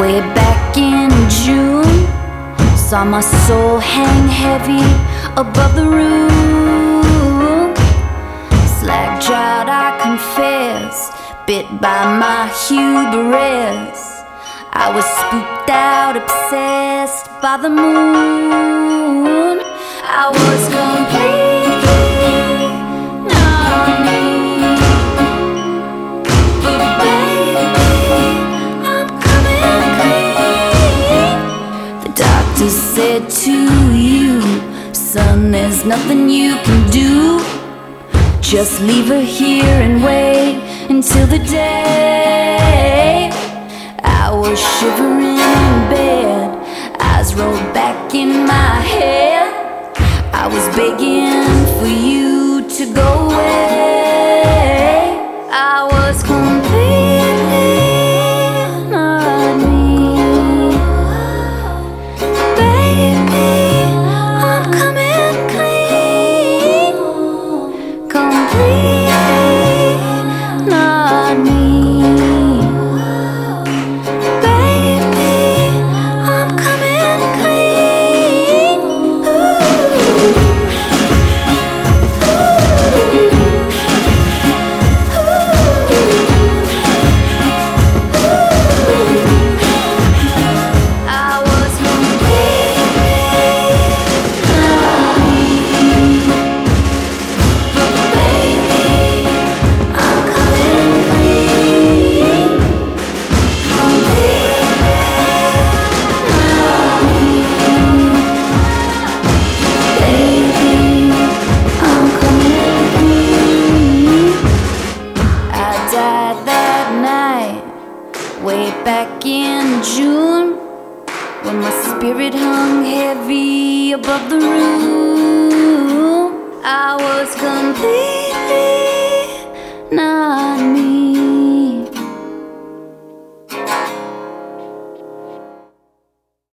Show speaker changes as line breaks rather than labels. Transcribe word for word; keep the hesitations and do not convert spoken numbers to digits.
Way back in June, saw my soul hang heavy above the room. Slack jawed, I confess, bit by my hubris. I was spooked out, obsessed by the moon. I was completely not me. But baby, I'm coming clean. The doctor said to you, son, there's nothing you can do. Just leave her here and wait until the day. I was shivering in bed, eyes rolled back in my head. I was begging for you to go away. I was completely not me. Baby, I'm coming clean. Completely not me. Way back in June, when my spirit hung heavy above the room, I was completely not